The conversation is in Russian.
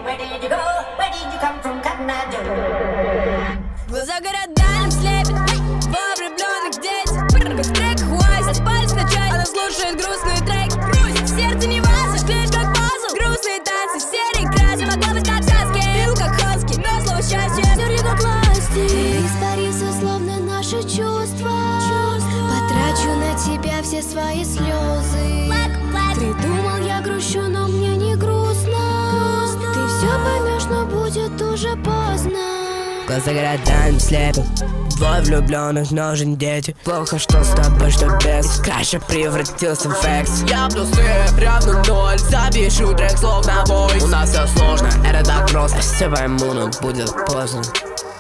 Where did you go? Where did you come from, Cotton Eye Joe? Глаза горят дальним слепят, во влюбленных дети. Как в треках Wise, распались на части. Она слушает грустные треки. Сердце не важно, склеишь как пазл. Грустные танцы, в серии краски. Могла быть как сказки, пил как хаски. Но слово счастье стерли как ласти. Ты испарился, словно наши чувства. Потрачу на тебя все свои слезы. Ты думал, я грущу, но мне не грустно. Ты все поймешь, но будет уже поздно. Глаза горят дальним слепят, двое влюбленных ножен дети. Плохо, что с тобой, что без. Краше превратился в экс. Я плюсы равно ноль. Запишу трек слов на войс. У нас все сложно, это так просто. Все пойму, но будет поздно.